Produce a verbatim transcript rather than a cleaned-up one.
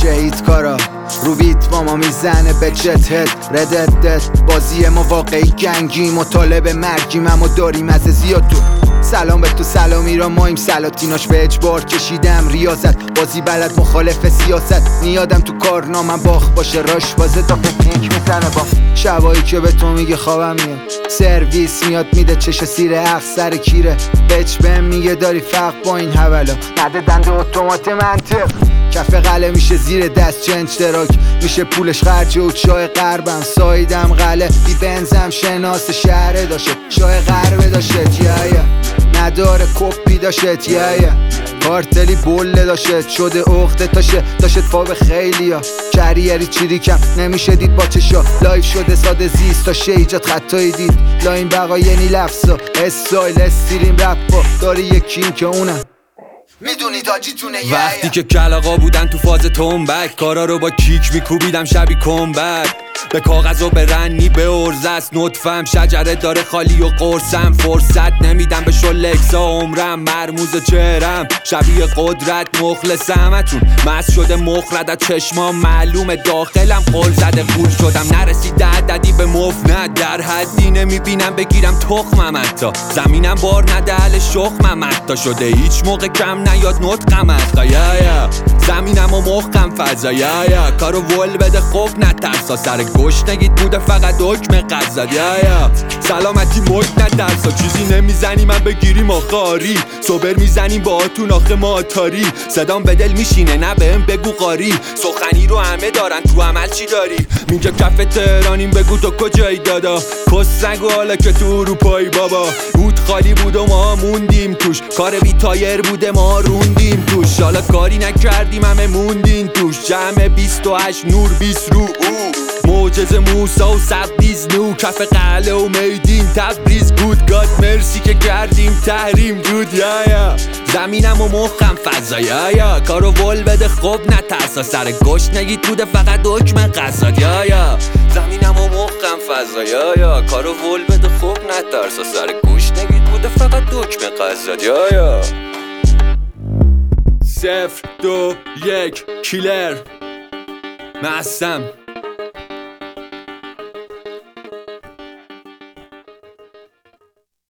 شهید کارا رو بیت با ما میزنه به جت هد رددت بازی ما واقعی گنگی مطالب مرگیم اما داریم از زیاد تو سلام به تو سلام ایران مایم سلاطیناش به اجبار کشیدم ریاضت بازی بلد مخالف سیاست نیادم تو کارنامم باخ باشه راش بازه تا پینک میزنه با شبایی که به تو میگه خوابم میاد سرویس میاد میده چش سیر اخ سر کیره بچ بهم میگه داری فرق با این حوالا نده دنده اتومات منطق کف قله میشه زیر دست چنج تراک میشه پولش خرج و چای قربم سایدم قله بی بنزم شناس شهره داشت چای قربه داشت یه نداره کپی داشت یه کارتلی بله داشت شده اخته تاشه داشت فاب خیلی ها کریری چیری کم نمیشه دید با چشا لایف شده ساده زیست تا شه ایجاد خطایی دید لاین بقا یعنی لفظا استایل استیریم رپا داری یکیم که اونم میدونی تاجی تونه وقتی که کلاغا بودن تو فاز تنبک کارا رو با کیک میکوبیدم شبی کمبک به کاغذ و به رنی به ارزه است نطفم شجره داره خالی و قرصم فرصت نمیدم به شلکسا عمرم مرموز چهرم شبیه قدرت مخلصم اتون مست شده مخردت چشمام معلوم داخلم قل زده قول شدم نرسیده عددی به مف نه در حدی نمیبینم بگیرم تخمم حتی زمینم بار نده حل شخمم حتی شده هیچ موقع کم نیاد نطقم حتی یا یا زمینم و مخم فضا یا یا کارو ول بده خوب نترسا سر گشنگیت بوده فقط حکم قضا یا یا سلامتی مک نترسا چیزی نمیزنی من بگیریم آخاری صبر میزنیم با آتون آخه ماتاری صدام به دل میشینه نه بهم بگو قاری سخنی رو همه دارن تو عمل چی داری میگه کف تهرانیم بگو تو کجایی دادا کس نگو حالا که تو اروپایی بابا بود خالی بود و ما موندیم توش کار بی تایر بوده ما روندیم توش حالا کاری نکردیم همه موندیم توش جمع بیست و هشت نور بیست رو او معجزه موسا و سبدیز نو کف قله و میدین تبریز بود گاد مرسی که کردیم تحریم دود یا یا زمینم و مخم فضا یا یا کارو ول بده خوب نترسا سر گشنگیت بوده فقط حکم قضا یا یا زمینم و مخم فضا یا یا کارو ول بده خوب نترسا سر گشنگیت بوده فقط حکم قضا یا یا صفر دو یک کیلر مستم